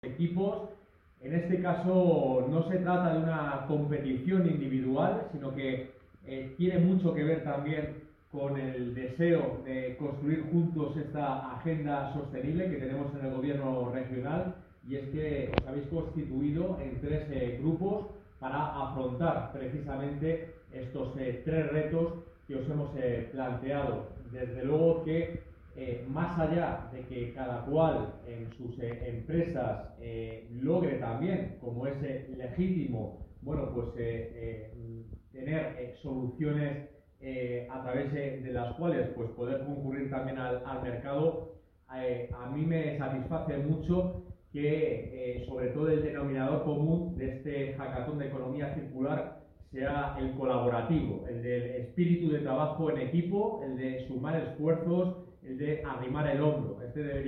equipos. En este caso no se trata de una competición individual, sino que tiene mucho que ver también con el deseo de construir juntos esta agenda sostenible que tenemos en el gobierno regional, y es que os habéis constituido en tres grupos para afrontar precisamente estos tres retos que os hemos planteado. Desde luego que más allá de que cada cual en sus empresas logre también, como es legítimo, tener soluciones a través de las cuales pues poder concurrir también al mercado, a mí me satisface mucho que sobre todo el denominador común de este hackathon de economía circular sea el colaborativo, el del espíritu de trabajo en equipo, el de sumar esfuerzos, el de arrimar el hombro. Este debería